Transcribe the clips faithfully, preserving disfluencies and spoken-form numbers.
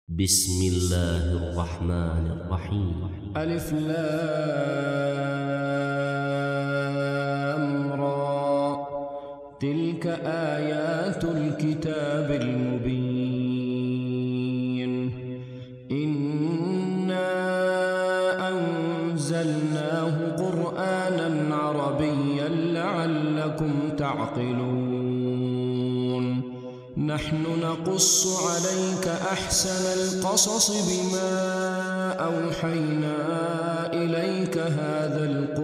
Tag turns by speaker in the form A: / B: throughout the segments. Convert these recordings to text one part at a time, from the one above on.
A: بسم الله الرحمن الرحيم.
B: ألف لام را. تلك آيات الكتاب المبين. إنا أنزلناه قرآنا عربيا لعلكم تعقلون. نحن نقص عليك أحسن القصص بما أوحينا إليك هذا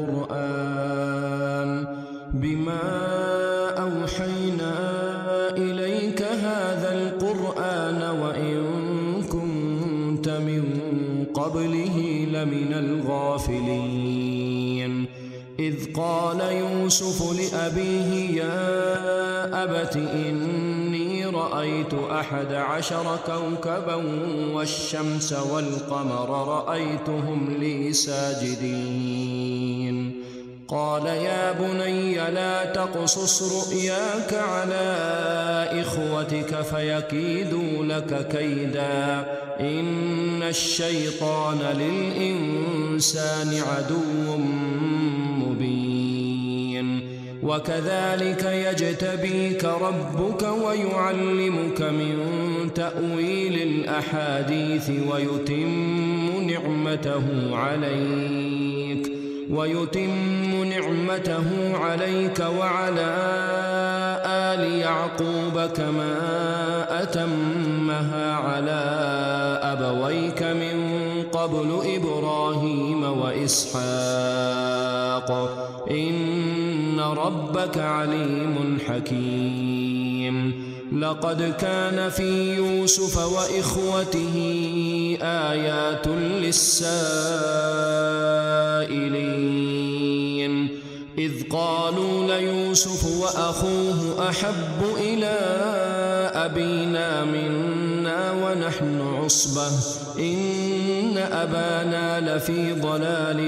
B: القرآن بما أوحينا إليك هذا القرآن وإن كنت من قبله لمن الغافلين. إذ قال يوسف لأبيه يا أبت إني رأيت أحد عشر كوكبا والشمس والقمر رأيتهم لي ساجدين. قال يا بني لا تقصص رؤياك على إخوتك فيكيدوا لك كيدا إن الشيطان للإنسان عدو مبين. وكذلك يجتبيك ربك ويعلمك من تأويل الأحاديث ويتم نعمته عليك ويتم نعمته عليك وعلى آل يعقوب كما أتمها على أبويك من قبل إبراهيم وإسحاق إن ربك عليم حكيم. لقد كان في يوسف وإخوته آيات للسائلين إذ قالوا ليوسف وأخوه أحب إلى أبينا منا ونحن عصبة إن أبانا لفي ضلال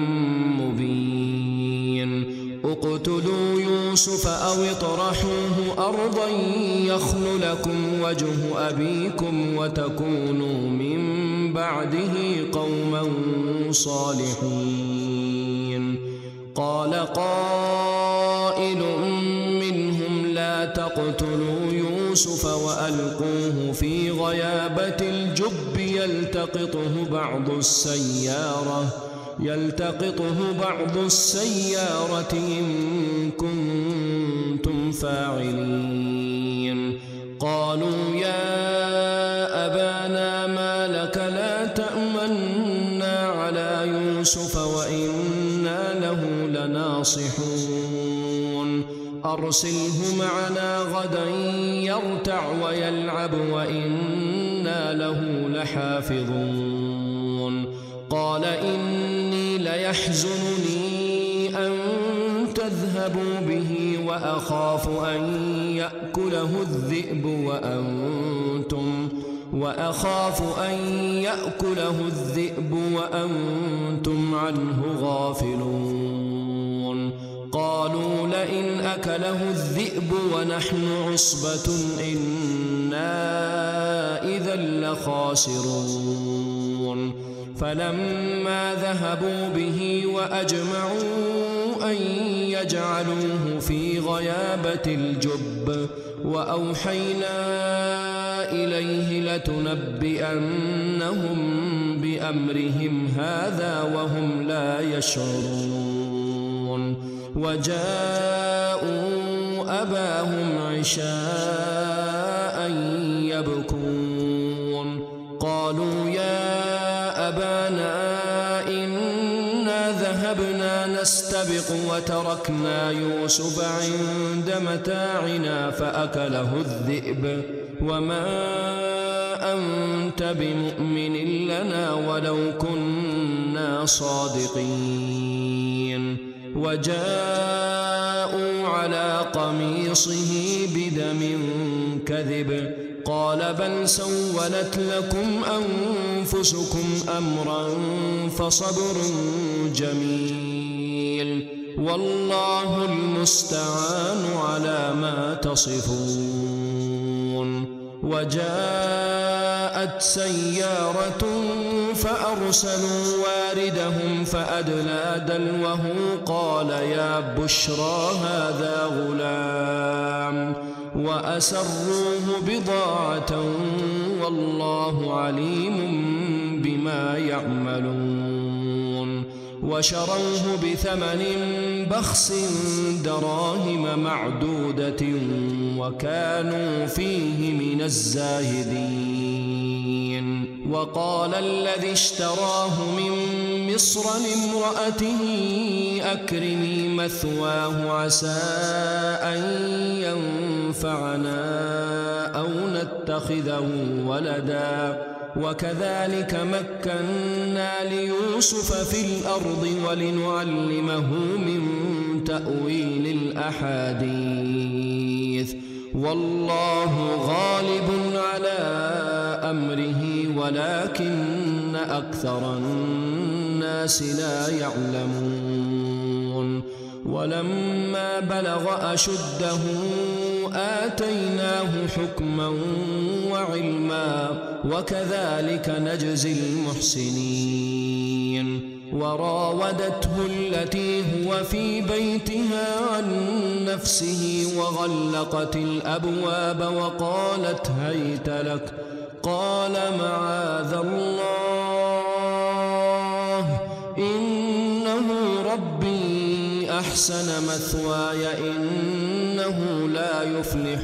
B: مبين. اقتلوا يوسف أو اطرحوه أرضا يخل لكم وجه أبيكم وتكونوا من بعده قوما صالحين. قال قائل منهم لا تقتلوا يوسف وألقوه في غيابة الجب يلتقطه بعض السيارة يلتقطه بعض السيارة إن كنتم فاعلين. قالوا يا أبانا ما لك لا تأمنا على يوسف وإنا له لناصحون. أرسله معنا غدا يرتع ويلعب وإنا له لحافظون. قال إني ليحزنني أن تذهبوا به وأخاف أن يأكله الذئب وأنتم وأخاف أن يأكله الذئب وأنتم عنه غافلون. قالوا لئن أكله الذئب ونحن عصبة إنا إذا لخاسرون. فلما ذهبوا به وأجمعوا أن يجعلوه في غيابة الجب وأوحينا إليه لتنبئنهم بأمرهم هذا وهم لا يشعرون. وجاءوا أباهم عشاء يبكون. قالوا يا أبانا إنا ذهبنا نستبق وتركنا يوسف عند متاعنا فأكله الذئب وما أنت بمؤمن لنا ولو كنا صادقين. وجاءوا على قميصه بدم كذب قال بل سولت لكم أنفسكم أمرا فصبر جميل والله المستعان على ما تصفون. وجاء جاءت سيارة فأرسلوا واردهم فأدلى دلوه قال يا بشرى هذا غلام وأسروه بضاعة والله عليم بما يعملون وشروه بثمن بخس دراهم معدودة وكانوا فيه من الزاهدين وقال الذي اشتراه من مصر لامرأته أكرمي مثواه عسى أن ينفعنا أو نتخذه ولدا وكذلك مكنا ليوسف في الأرض ولنعلمه من تأويل الأحاديث والله غالب على أمره ولكن أكثر الناس لا يعلمون ولما بلغ أشده آتيناه حكما وعلما وكذلك نجزي المحسنين وراودته التي هو في بيتها عن نفسه وغلقت الأبواب وقالت هيت لك قال معاذ الله إنه ربي أحسن مثواي إنه لا يفلح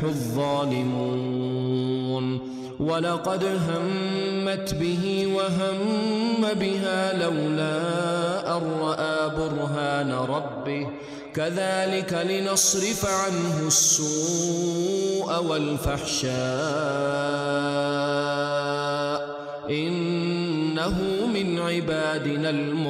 B: الظالمون ولقد همت به وهم بها لولا أن رأى برهان ربه كذلك لنصرف عنه السوء والفحشاء إنه من عبادنا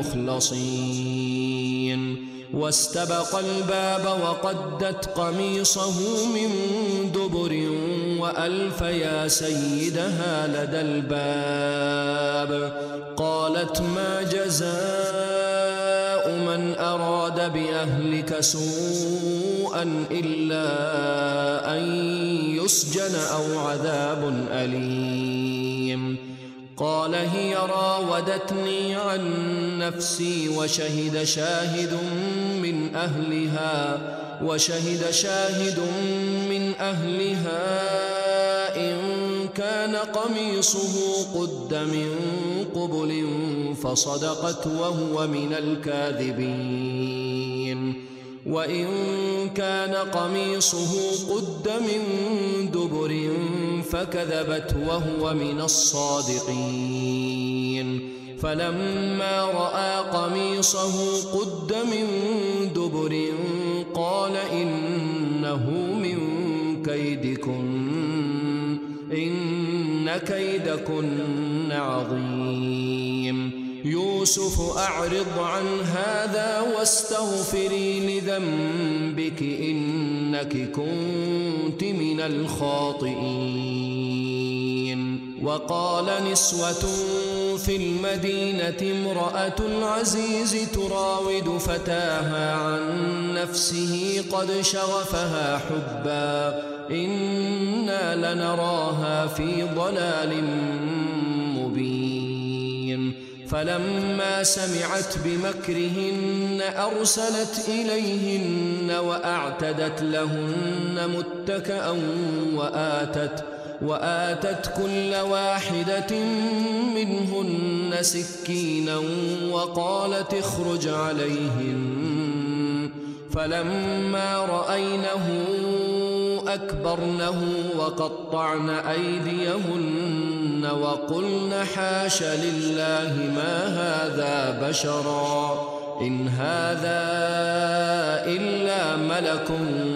B: المخلصين واستبق الباب وقدت قميصه من دبر وألف يا سيدها لدى الباب قالت ما جزاء من أراد بأهلك سوءا إلا أن يسجن أو عذاب أليم قال هي راودتني عن نفسي وشهد شاهد من أهلها وشهد شاهد من أهلها إن كان قميصه قد من قبل فصدقت وهو من الكاذبين وإن كان قميصه قد من دبر فكذبت وهو من الصادقين فلما رأى قميصه قد من دبر قال إنه من كيدكن إن كيدكن عظيم يوسف أعرض عن هذا واستغفري لذنبك إنك كنت من الخاطئين وقال نسوة في المدينة امرأة العزيز تراود فتاها عن نفسه قد شغفها حبا إنا لنراها في ضلال مبين فلما سمعت بمكرهن أرسلت إليهن وأعتدت لهن متكأ وآتت وآتت كل واحدة منهن سكينا وقالت اخرج عليهن فلما رأينه أكبرنه وقطعن أيديهن وقلن حاش لله ما هذا بشرا إن هذا إلا ملك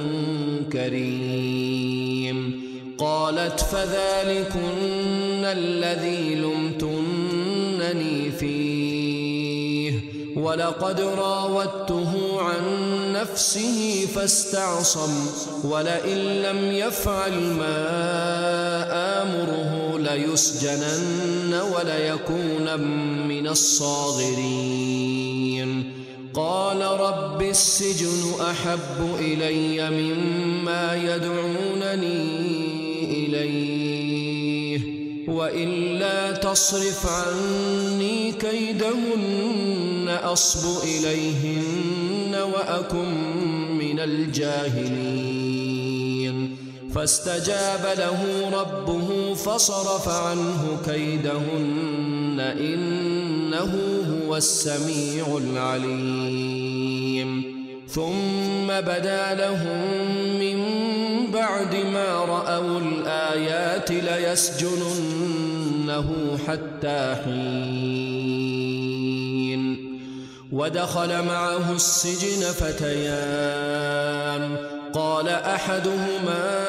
B: كريم قالت فذلكن الذي لمتنني فيه ولقد راودته عن نفسه فاستعصم ولئن لم يفعل ما آمره ليسجنن وليكون من الصاغرين قال رب السجن أحب إلي مما يدعونني إليه وإلا تصرف عني كيدهن أصب إليهن وأكن من الجاهلين فاستجاب له ربه فصرف عنه كيدهن إنه هو السميع العليم ثم بدا لهم من بعد ما رأوا الآيات ليسجننه حتى حين ودخل معه السجن فتيان قال أحدهما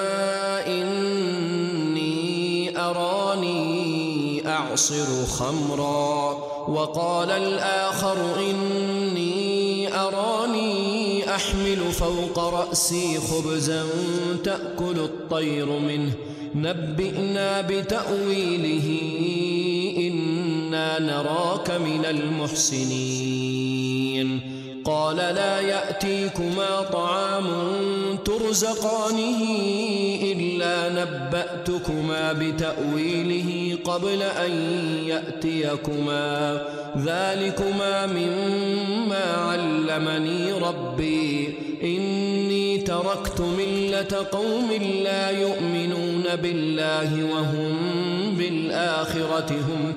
B: إني أراني أعصر خمرا وقال الآخر إني أراني أحمل فوق رأسي خبزا تأكل الطير منه نبئنا بتأويله إنا نراك من المحسنين قال لا يأتيكما طعام ترزقانه إلا نبأتكما بتأويله قبل أن يأتيكما ذلكما مما علمني ربي إني تركت ملة قوم لا يؤمنون بالله وهم بالآخرة هم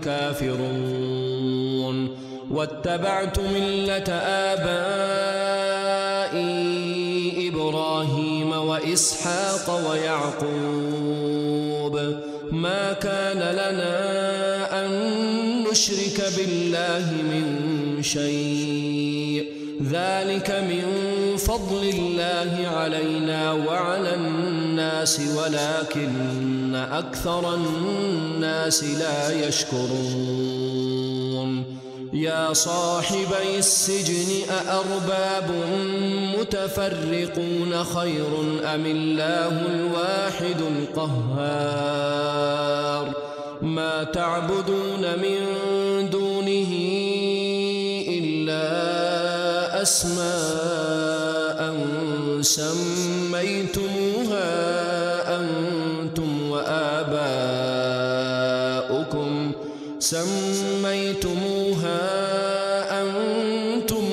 B: كافرون واتبعت ملة آبائي إبراهيم وإسحاق ويعقوب ما كان لنا أن نشرك بالله من شيء ذلك من فضل الله علينا وعلى الناس ولكن أكثر الناس لا يشكرون يا صاحبي السجن أأرباب متفرقون خير أم الله الواحد القهار ما تعبدون من دونه إلا أسماء سميتموها أنتم وآباؤكم سميتموها أنتم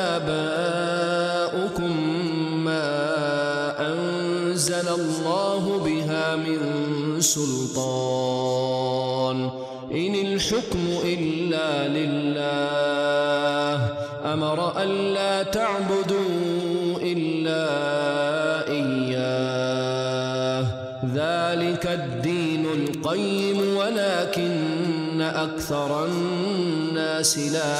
B: وآباؤكم ما أنزل الله بها من سلطان إن الحكم إلا لله أمر ألا تعبدوا إلا إياه ذلك الدين القيم ولكن أكثر الناس لا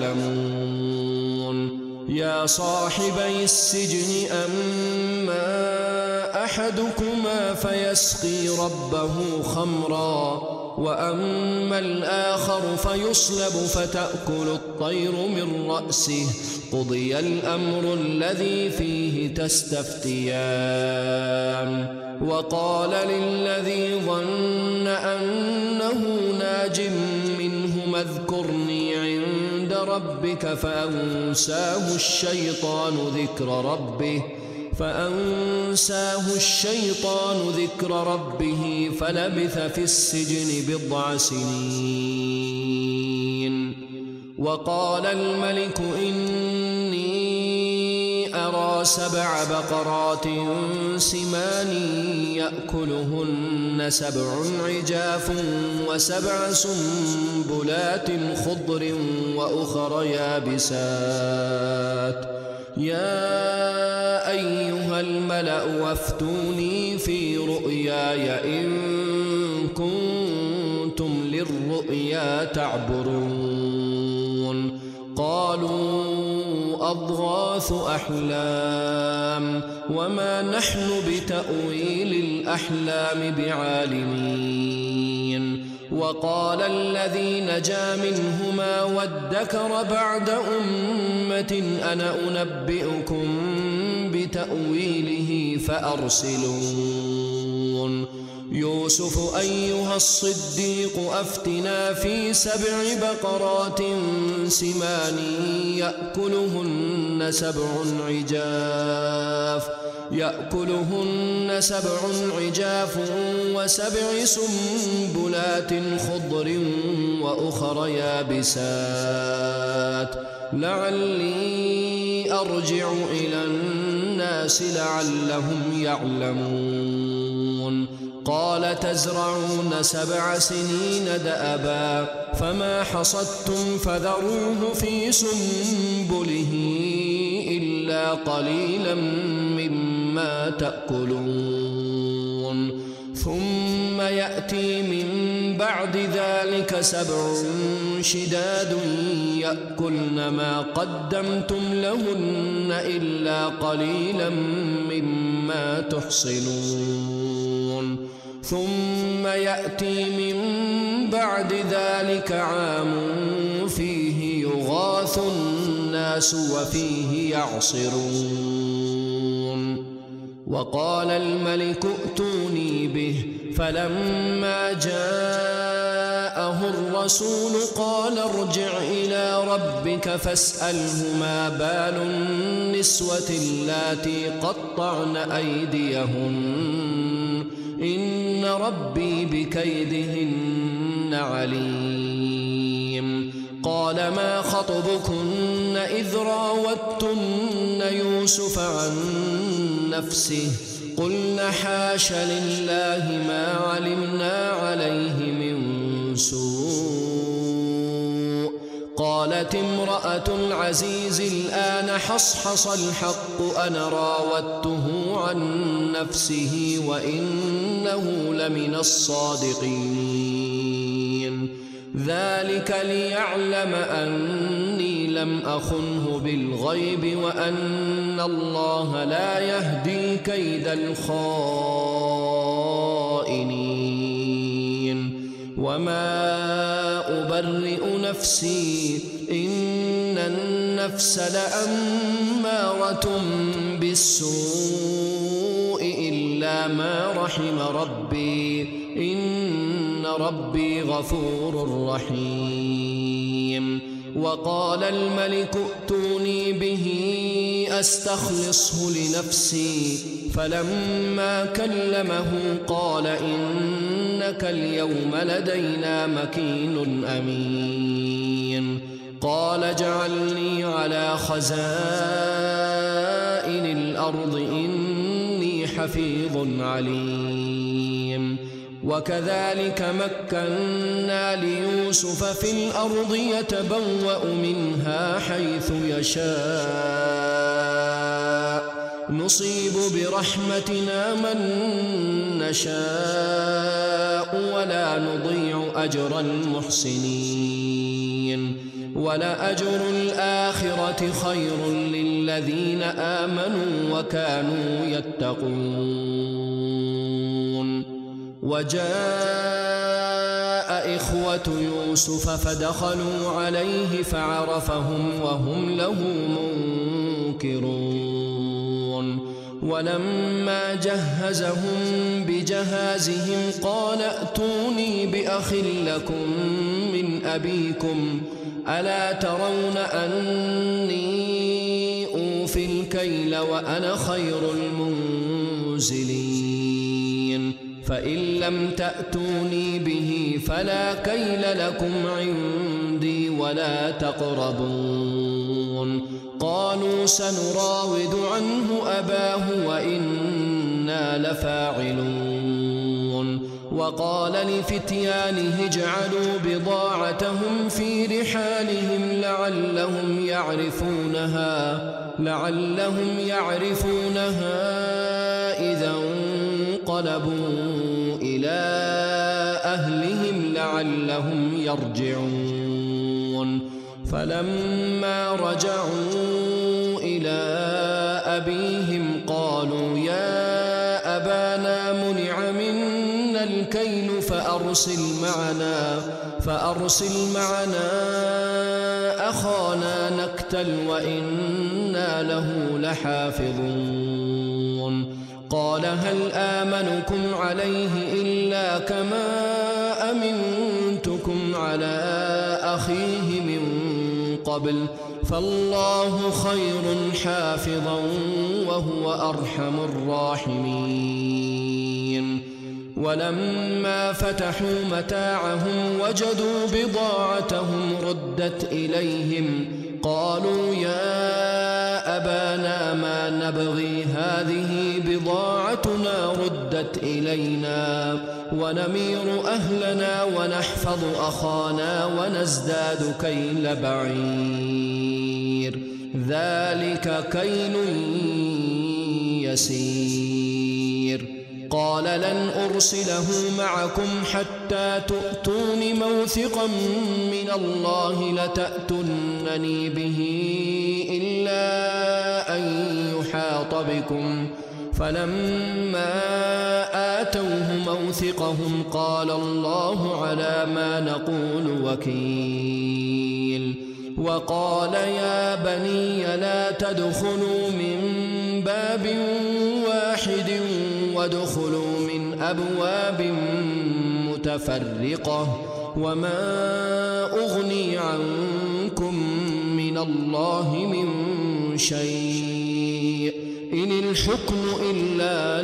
B: يعلمون يا صاحبي السجن أما أحدكما فيسقي ربه خمرا وأما الآخر فيصلب فتأكل الطير من رأسه قضي الأمر الذي فيه تستفتيان وقال للذي ظن أنه ناج منه اذكرني عند ربك فأنساه الشيطان ذكر ربه فأنساه الشيطان ذكر ربه فلبث في السجن بضع سنين وقال الملك إني أرى سبع بقرات سمان يأكلهن سبع عجاف وسبع سنبلات خضر وأخر يابسات يا أيها الملأ وافتوني في رؤياي إن كنتم للرؤيا تعبرون قالوا أضغاث أحلام وما نحن بتأويل الأحلام بعالمين وقال الذي نجا منهما وادكر بعد أمة أنا أنبئكم بتأويله فأرسلون يوسف أيها الصديق أفتنا في سبع بقرات سمان يأكلهن سبع عجاف يأكلهن سبع عجاف وسبع سنبلات خضر وأخر يابسات لعلي أرجع إلى الناس لعلهم يعلمون قال تزرعون سبع سنين دأبا فما حصدتم فذروه في سنبله إلا قليلا مما تأكلون ثم يأتي من بعد ذلك سبع شداد يأكلن ما قدمتم لهن إلا قليلا مما تحصنون ثم يأتي من بعد ذلك عام فيه يغاث الناس وفيه يعصرون وقال الملك ائتوني به فلما جاءه الرسول قال ارجع إلى ربك فاسأله ما بال النسوة اللاتي قطعن أيديهن إن ربي بكيدهن عليم قال ما خطبكن إذ راوتن يوسف عن نفسه قلنا حاش لله ما علمنا عليه من سوء قالت امرأة العزيز الآن حصحص الحق أنا راودته عن نفسه وإنه لمن الصادقين ذلك ليعلم أني لم أخنه بالغيب وأن الله لا يهدي كيد الخائنين وما أبرئ نفسي إن النفس لأمارة بالسوء إلا ما رحم ربي إن ربي غفور رحيم وقال الملك ائتوني به أستخلصه لنفسي فلما كلمه قال إنك اليوم لدينا مكين أمين قال اجعلني على خزائن الأرض إني حفيظ عليم وكذلك مكنا ليوسف في الأرض يتبوأ منها حيث يشاء نصيب برحمتنا من نشاء ولا نضيع أجر المحسنين ولأجر الآخرة خير للذين آمنوا وكانوا يتقون وجاء إخوة يوسف فدخلوا عليه فعرفهم وهم له منكرون ولما جهزهم بجهازهم قال ائتوني بأخ لكم من أبيكم ألا ترون أني أوفي الكيل وأنا خير المنزلين فإن لم تأتوني به فلا كيل لكم عندي ولا تقربون قالوا سنراود عنه أباه وإنا لفاعلون وقال لفتيانه اجعلوا بضاعتهم في رحالهم لعلهم يعرفونها لعلهم يعرفونها إذا انقلبوا إلى أهلهم لعلهم يرجعون فلما رجعوا إلى أبيهم قالوا يا أبانا منع منا الكيل فأرسل معنا فأرسل معنا أخانا نكتل وإنا له لحافظون قال هل آمنكم عليه إلا كما أمنتكم على أخيه من قبل فالله خير حافظا وهو أرحم الراحمين. ولما فتحوا متاعهم وجدوا بضاعتهم ردت إليهم قالوا يا أبانا ما نبغي هذه بضاعتنا ردت إلينا ونمير أهلنا ونحفظ أخانا ونزداد كيل بعير ذلك كيل يسير. قال لن أرسله معكم حتى تؤتون موثقا من الله لتأتونني به إلا أن يحاط بكم فلما آتوه موثقهم قال الله على ما نقول وكيل. وقال يا بني لا تدخلوا من باب واحد وادخلوا من أبواب متفرقة وما أغني عنكم من الله من شيء إن الحكم إلا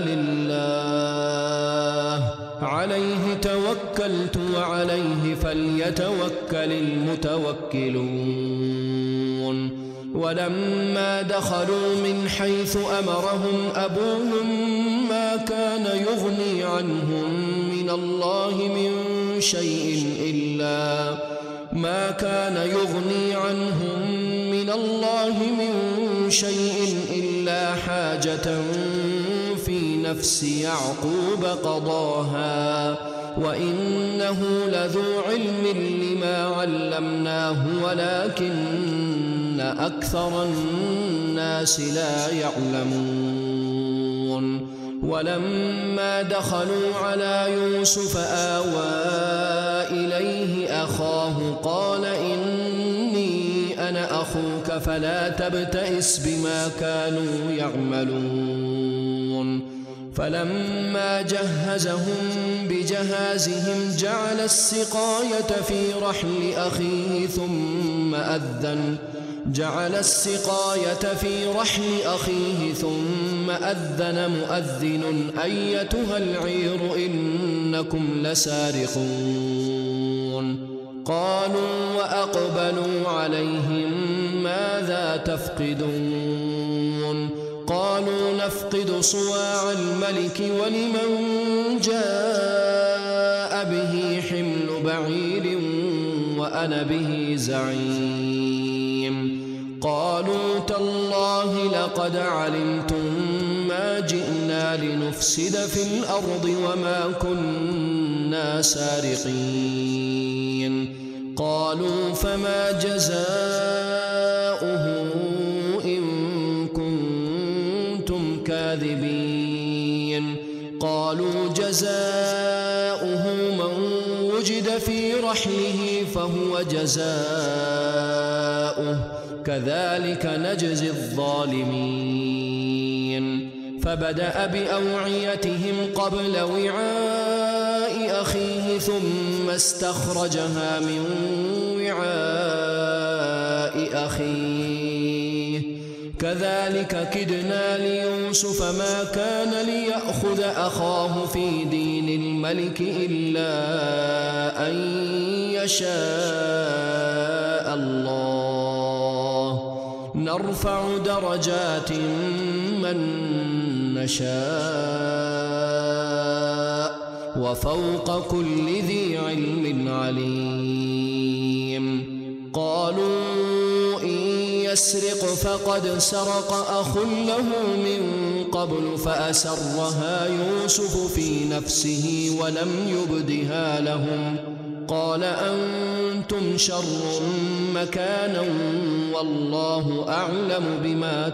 B: لله عليه توكلت وعليه فليتوكل المتوكلون. ولما دخلوا من حيث أمرهم أبوهم ما كان يغني عنهم من الله من شيء إلا ما كان يغني عنهم من الله من شيء إلا حاجة في نفس يعقوب قضاها وإنه لذو علم لما علمناه ولكن أكثر الناس لا يعلمون. ولما دخلوا على يوسف آوى إليه أخاه قال إني أنا أخوك فلا تبتئس بما كانوا يعملون. فلما جهزهم بجهازهم جعل السقاية في رحل أخيه ثم أذن جعل السقاية في رحل أخيه ثم أذن مؤذن أيتها العير إنكم لسارقون. قالوا وأقبلوا عليهم ماذا تفقدون قالوا نفقد صواع الملك ولمن جاء به حمل بعير وأنا به زعيم. قالوا تالله لقد علمتم ما جئنا لنفسد في الأرض وما كنا سارقين. قالوا فما جزاؤه إن كنتم كاذبين. قالوا جزاؤه من وجد في رحله فهو جزاؤه كذلك نجزي الظالمين. فبدأ بأوعيتهم قبل وعاء أخيه ثم استخرجها من وعاء أخيه كذلك كدنا ليوسف ما كان ليأخذ أخاه في دين الملك إلا أن يشاء الله نرفع درجات من نشاء وفوق كل ذي علم عليم. قالوا إن يسرق فقد سرق أخ له من قبل فأسرها يوسف في نفسه ولم يبدها لهم. قال أنتم شر مكانا والله أعلم بما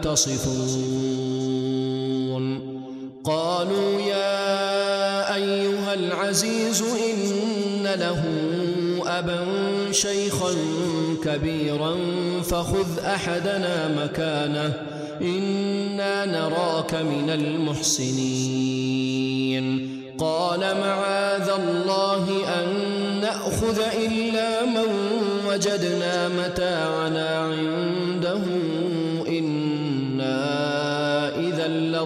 B: تصفون. قالوا يا أيها العزيز إن له أبا شيخا كبيرا فخذ أحدنا مكانه إنا نراك من المحسنين. قال معاذ الله أن نأخذ إلا من وجدنا متاعنا عنده إنا إذا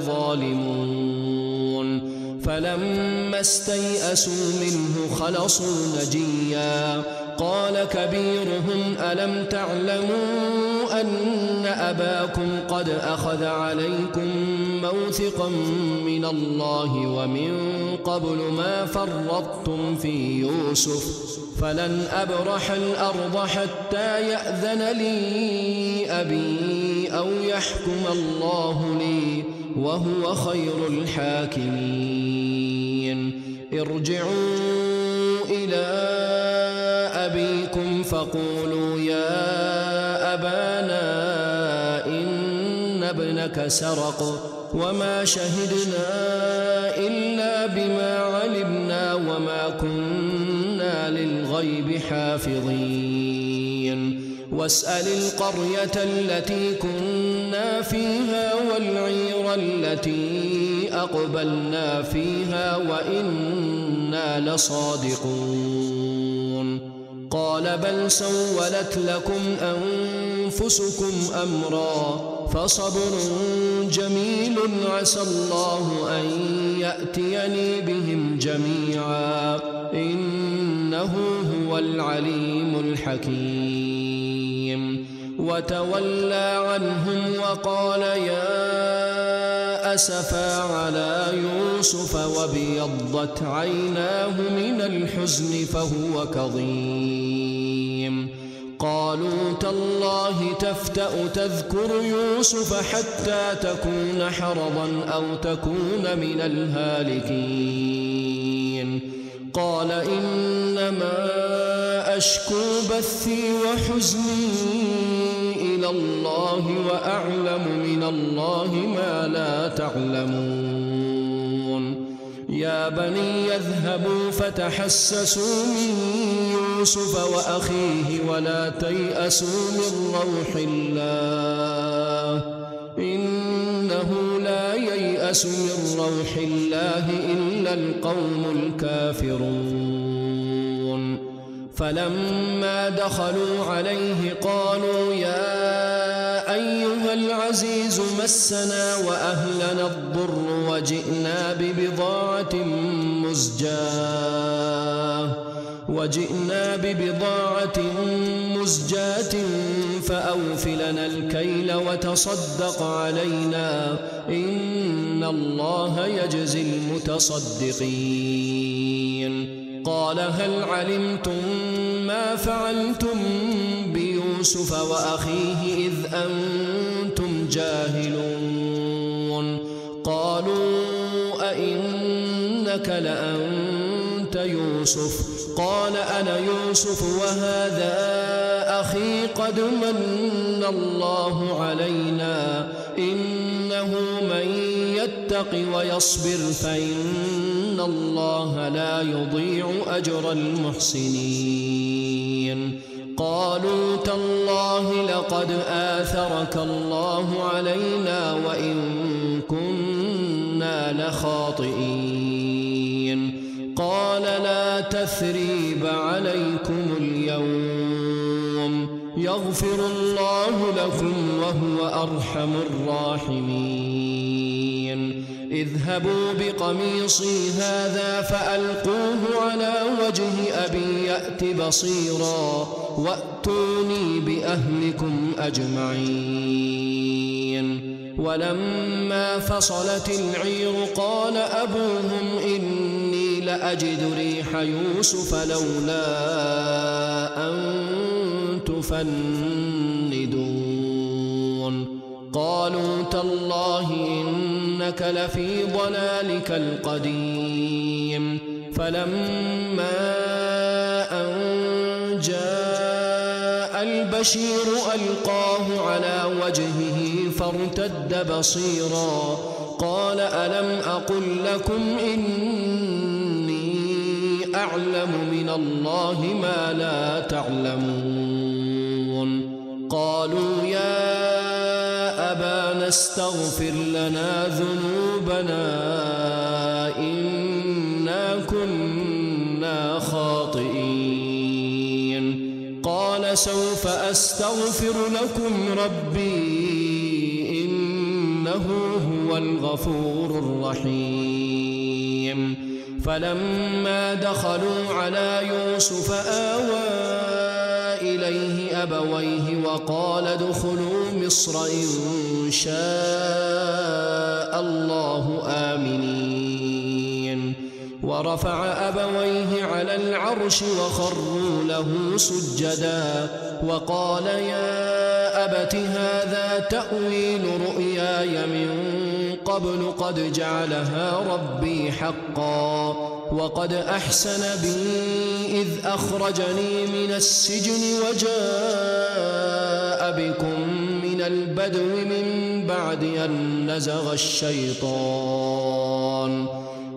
B: لظالمون. فلما استيئسوا منه خلصوا نجيا. قال كبيرهم ألم تعلموا أن أباكم قد أخذ عليكم موثقا من الله ومن قبل ما فرطتم في يوسف فلن أبرح الأرض حتى يأذن لي أبي أو يحكم الله لي وهو خير الحاكمين. ارجعوا إلى أبيكم فقولوا يا أبانا إن ابنك سرق وما شهدنا إلا بما علمنا وما كنا للغيب حافظين. واسأل القرية التي كنا فيها والعير التي أقبلنا فيها وإنا لصادقون. قال بل سولت لكم أنفسكم أمرا فصبر جميل عسى الله أن يأتيني بهم جميعا إنه هو العليم الحكيم. وتولى عنهم وقال يا أسفا على يوسف وابيضت عيناه من الحزن فهو كظيم. قالوا تالله تفتأ تذكر يوسف حتى تكون حرضا أو تكون من الهالكين. قال إنما أشكو بثي وحزني إلى الله وأعلم من الله ما لا تعلمون. يا بني يذهبوا فتحسسوا من يوسف وأخيه ولا تيأسوا من روح الله إنه لا ييأس من روح الله إلا القوم الكافرون. فلما دخلوا عليه قالوا يا أيها العزيز مسنا وأهلنا الضر وجئنا ببضاعة مزجاة وجئنا ببضاعة مزجاة فأوف لنا الكيل وتصدق علينا إن الله يجزي المتصدقين. قال هل علمتم ما فعلتم بيوسف وأخيه إذ أنتم جاهلون؟ قالوا أئنك لأنت يوسف؟ قال أنا يوسف وهذا أخي قد من الله علينا إنه من يتق ويصبر فإن الله لا يضيع أجر المحسنين. قالوا تالله لقد آثرك الله علينا وإن كنا لخاطئين. قال لا تثريب عليكم اليوم يغفر الله لكم وهو أرحم الراحمين. اذهبوا بقميصي هذا فألقوه على وجه أبي يأت بصيرا وأتوني بأهلكم أجمعين. ولما فصلت العير قال أبوهم إني لأجد ريح يوسف لولا أن تفندون. قالوا تالله إنك لفي ضلالك القديم. فلما أن جاء البشير ألقاه على وجهه فارتد بصيرا قال ألم أقل لكم إني أعلم من الله ما لا تعلمون. قالوا يا أبانا استغفر لنا ذنوبنا إنا كنا خاطئين. قال سوف أستغفر لكم ربي إنه هو الغفور الرحيم. فلما دخلوا على يوسف آوى إليه أبويه وقال ادخلوا مصر إن شاء الله آمنين. ورفع أبويه على العرش وخروا له سجدا وقال يا أبت هذا تأويل رؤياي من قبل قد جعلها ربي حقا وقد أحسن بي إذ أخرجني من السجن وجاء بكم من البدو من بعد أن نزغ الشيطان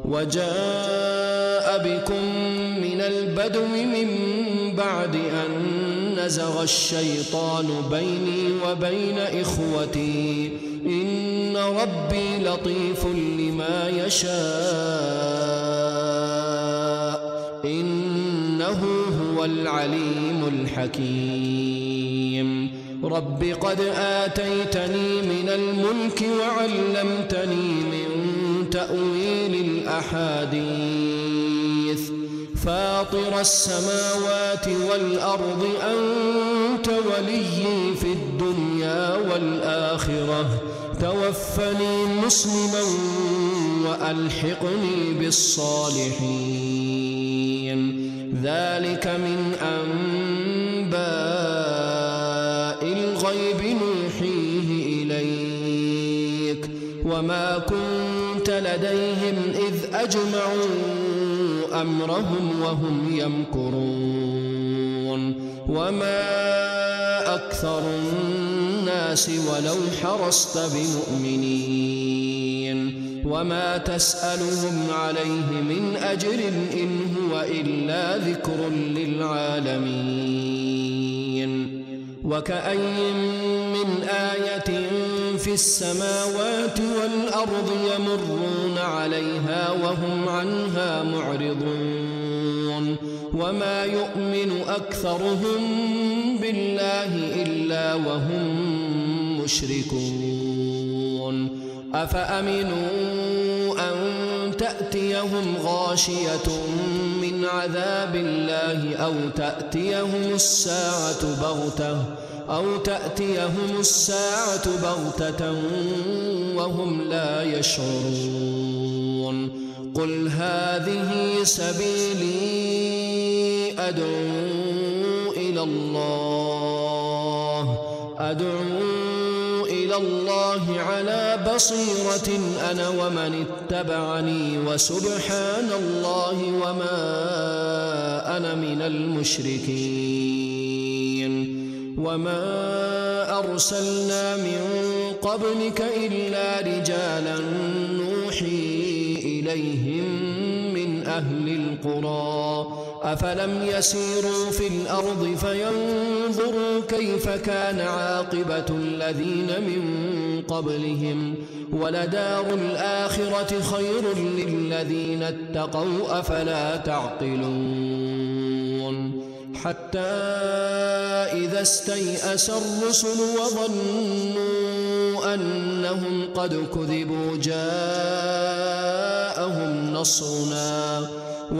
B: وجاء بكم من البدو من بعد أن نزغ الشيطان بيني وبين إخوتي إن ربي لطيف لما يشاء إنه هو العليم الحكيم. رب قد آتيتني من الملك وعلمتني من تأويل الأحاديث فاطر السماوات والأرض أنت وليي في الدنيا والآخرة توفني مسلما وألحقني بالصالحين. ذلك من أنباء الغيب نوحيه إليك وما كنت لديهم إذ أجمعوا أمرهم وهم يمكرون. وما أكثر الناس ولو حرصت بمؤمنين وما تسألهم عليه من أجر إن هو إلا ذكر للعالمين. وكأي من آية في السماوات والأرض يمرون عليها وهم عنها معرضون وما يؤمن أكثرهم بالله إلا وهم مشركون. أفأمنوا أن تأتيهم غاشية من عذاب الله أو تأتيهم الساعة بغتة أو تأتيهم الساعة بغتة وهم لا يشعرون. قل هذه سبيلي أدعو إلى الله أدعو إلى الله على بصيرة أنا ومن اتبعني وسبحان الله وما أنا من المشركين. وما أرسلنا من قبلك إلا رجالا نوحي إليهم من أهل القرى أفلم يسيروا في الأرض فينظروا كيف كان عاقبة الذين من قبلهم ولدار الآخرة خير للذين اتقوا أفلا تعقلون. حتى إذا استيأس الرسل وظنوا أنهم قد كذبوا جاءهم نصرنا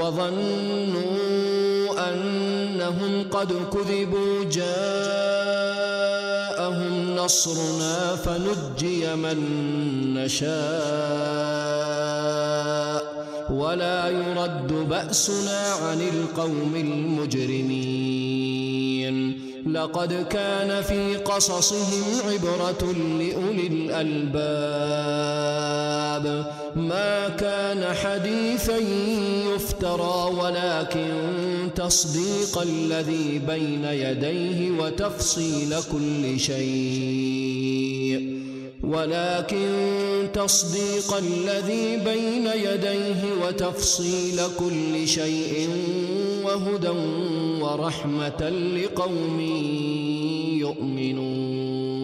B: وظنوا أنهم قد كذبوا جاءهم نصرنا فنجي من نشاء ولا يرد بأسنا عن القوم المجرمين. لقد كان في قصصهم عبرة لأولي الألباب ما كان حديثا يفترى ولكن تصديق الذي بين يديه وتفصيل كل شيء ولكن تصديق الذي بين يديه وتفصيل كل شيء وهدى ورحمة لقوم يؤمنون.